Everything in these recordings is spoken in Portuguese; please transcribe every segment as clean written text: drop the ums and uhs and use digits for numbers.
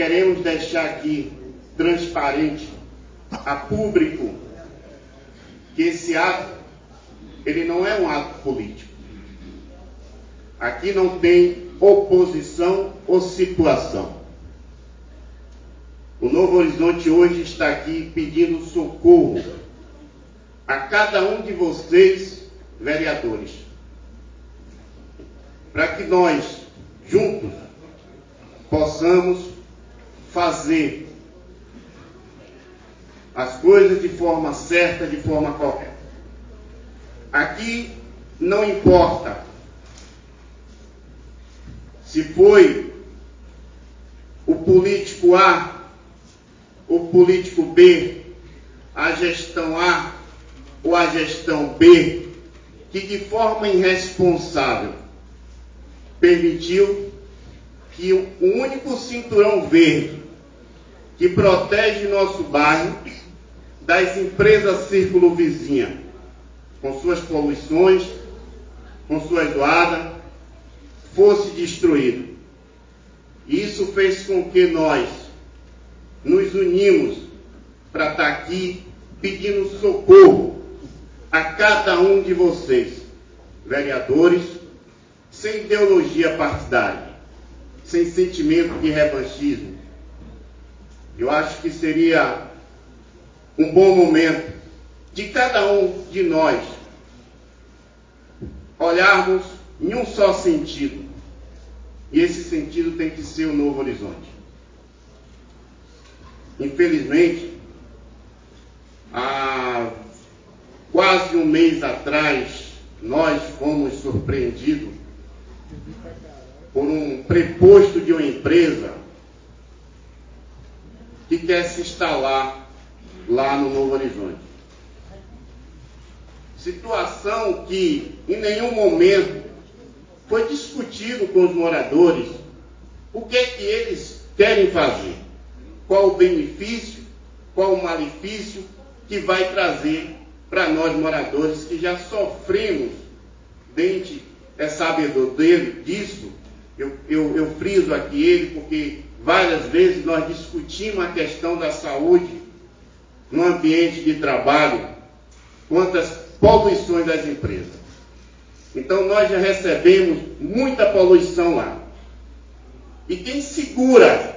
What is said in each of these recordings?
queremos deixar aqui transparente a público que esse ato, ele não é um ato político. Aqui não tem oposição ou situação. O Novo Horizonte hoje está aqui pedindo socorro a cada um de vocês, vereadores, para que nós, juntos, possamos fazer as coisas de forma certa, de forma correta. Aqui não importa se foi o político A, o político B, a gestão A ou a gestão B, que de forma irresponsável permitiu que o único cinturão verde que protege nosso bairro das empresas círculo vizinha, com suas poluições, com sua doadas, fosse destruído. Isso fez com que nós nos unimos para estar aqui pedindo socorro a cada um de vocês, vereadores, sem ideologia partidária, sem sentimento de revanchismo. Eu acho que seria um bom momento de cada um de nós olharmos em um só sentido. E esse sentido tem que ser o Novo Horizonte. Infelizmente, há quase um mês atrás, nós fomos surpreendidos por um preposto de uma empresa que quer se instalar lá no Novo Horizonte. Situação que em nenhum momento foi discutido com os moradores o que é que eles querem fazer, qual o benefício, qual o malefício que vai trazer para nós moradores que já sofremos dentro sabedor disso. Eu friso aqui ele porque várias vezes nós discutimos a questão da saúde no ambiente de trabalho, quanto às poluições das empresas. Então nós já recebemos muita poluição lá. E quem segura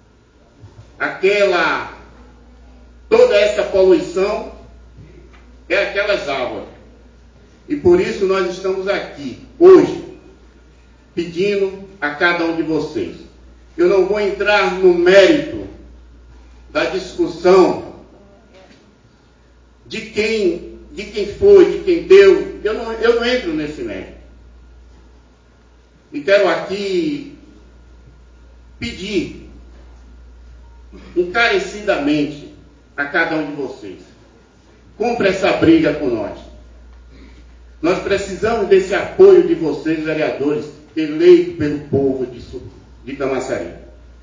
toda essa poluição é aquelas árvores. E por isso nós estamos aqui hoje pedindo a cada um de vocês. Eu não vou entrar no mérito da discussão de quem foi, de quem deu. Eu não entro nesse mérito. E quero aqui pedir encarecidamente a cada um de vocês: compre essa briga com nós. Nós precisamos desse apoio de vocês, vereadores, eleitos pelo povo de Camaçari,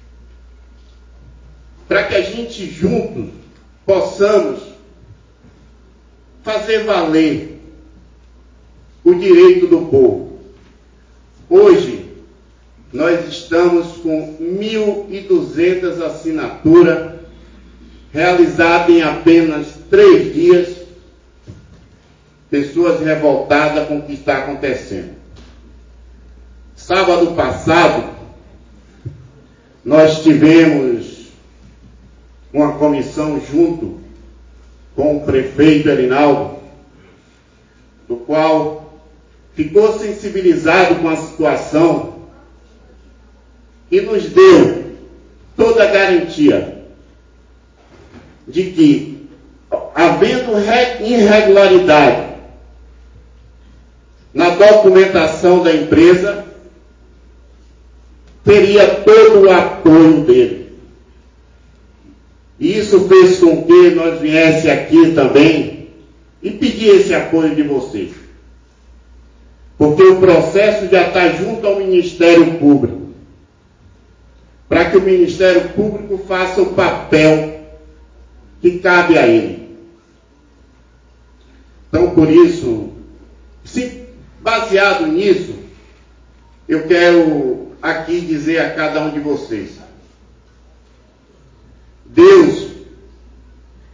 para que a gente juntos possamos fazer valer o direito do povo. Hoje, nós estamos com 1.200 assinaturas realizadas em apenas 3 dias, pessoas revoltadas com o que está acontecendo. Sábado passado, nós tivemos uma comissão junto com o prefeito Erinaldo, do qual ficou sensibilizado com a situação e nos deu toda a garantia de que, havendo irregularidade na documentação da empresa, teria todo o apoio dele. E isso fez com que nós viesse aqui também e pedir esse apoio de vocês. Porque o processo já está junto ao Ministério Público, para que o Ministério Público faça o papel que cabe a ele. Então, por isso, baseado nisso, eu quero aqui dizer a cada um de vocês: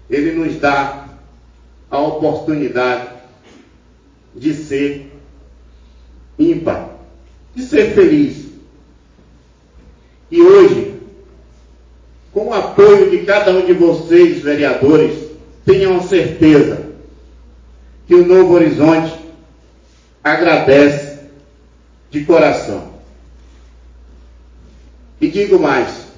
ele nos dá a oportunidade de ser ímpar, de ser feliz. E hoje, com o apoio de cada um de vocês, vereadores, tenham certeza que o Novo Horizonte agradece de coração. E digo mais,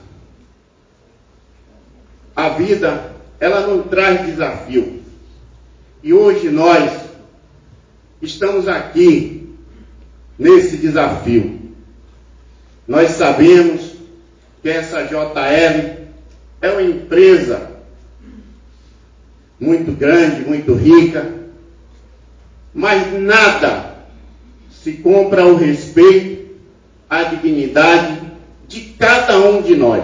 a vida, ela não traz desafio. E hoje nós estamos aqui nesse desafio. Nós sabemos que essa JL é uma empresa muito grande, muito rica, mas nada se compra ao respeito, à dignidade de cada um de nós.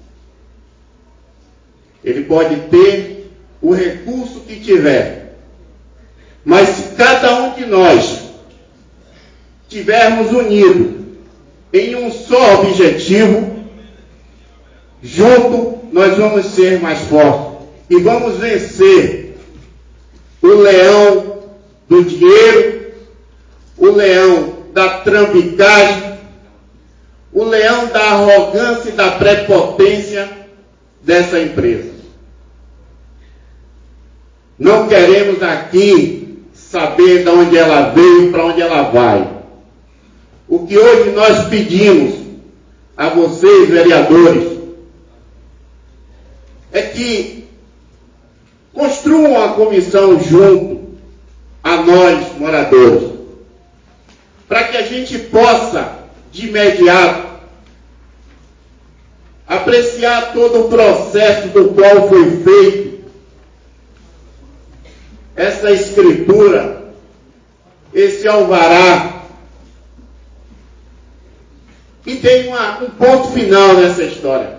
Ele pode ter o recurso que tiver, mas se cada um de nós estivermos unidos em um só objetivo, junto nós vamos ser mais fortes e vamos vencer o leão do dinheiro, o leão da trambicagem, o leão da arrogância e da prepotência dessa empresa. Não queremos aqui saber de onde ela veio e para onde ela vai. O que hoje nós pedimos a vocês, vereadores, é que construam uma comissão junto a nós, moradores, para que a gente possa, de imediato, apreciar todo o processo do qual foi feito essa escritura, esse alvará, e tem um ponto final nessa história.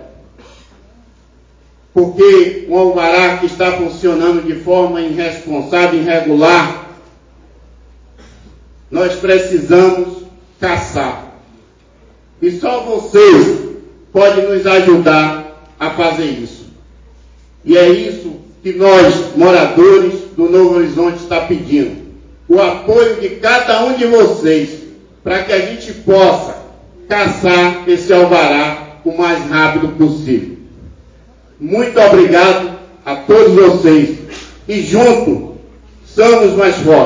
Porque um alvará que está funcionando de forma irresponsável, irregular, nós precisamos caçar. E só vocês podem nos ajudar a fazer isso. E é isso que nós, moradores do Novo Horizonte, está pedindo. O apoio de cada um de vocês, para que a gente possa caçar esse alvará o mais rápido possível. Muito obrigado a todos vocês. E juntos somos mais fortes.